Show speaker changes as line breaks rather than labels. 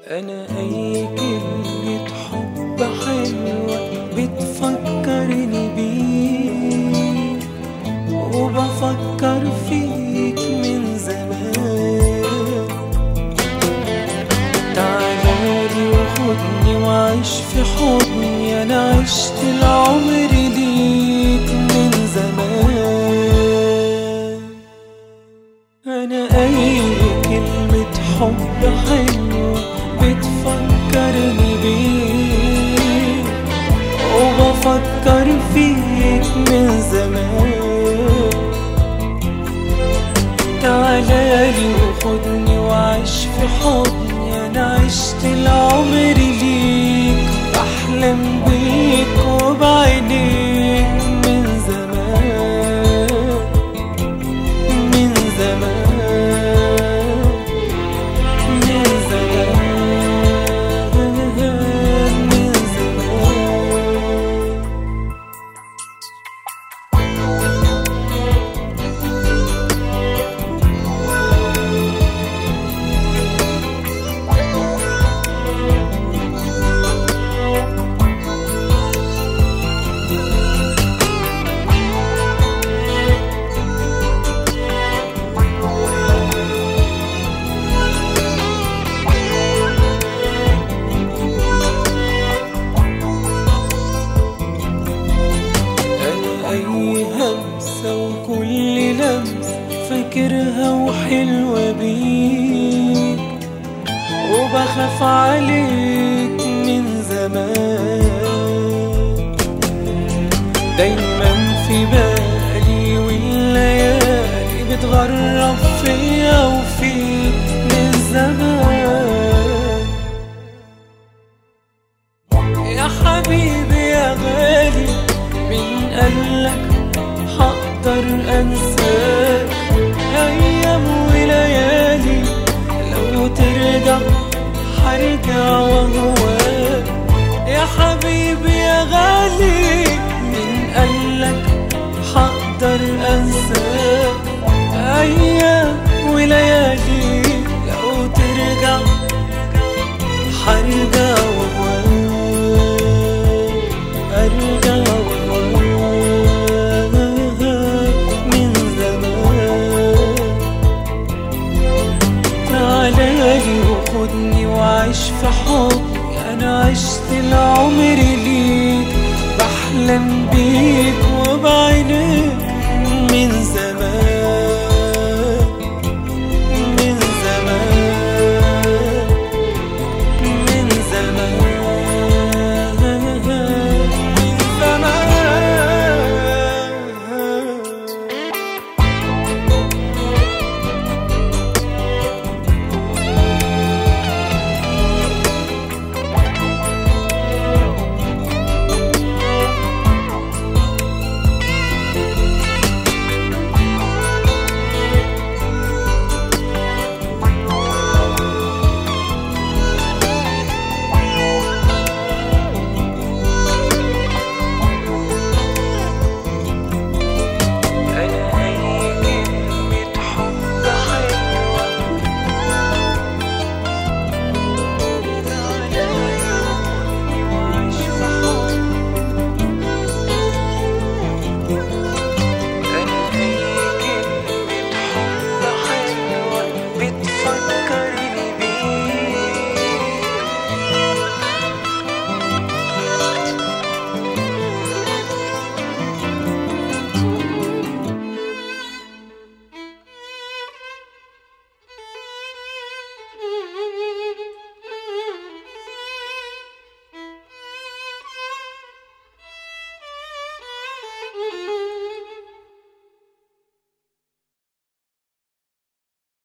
أنا أي كلمة حب حلوة بتفكرني بيك، وبفكر فيك من زمان. تعالالي وخدني وعيش في حضني، أنا عشت العمر ليك من زمان. أنا أي كلمة حب حلوة بتفكرني بيك، وبفكر فيك من زمان. تعالالي وخدني وعيش في حضني، أنا عشت العمر ليك، بحلم بيك وبعينيك من زمان، من زمان، من زمان، من زمان. أي همسة وكل لمسة فاكرها وحلوة بيك، وبخاف عليك من زمان. دايما في بالي والليالي بتغرب فيا وفيك من زمان. يا حبيبي يا غالي، مين قالك هقدر انساك؟ ايام وليالي لو ترجع هرجع وهواك. يا حبيبي يا غالي، مين قالك هقدر انساك؟ ايام وليالي لو ترجع هرجع وهواك، ارجع وخدني وعيش في حضني، أنا عشت العمر ليك، بحلم بيك وبعينيك من زمان.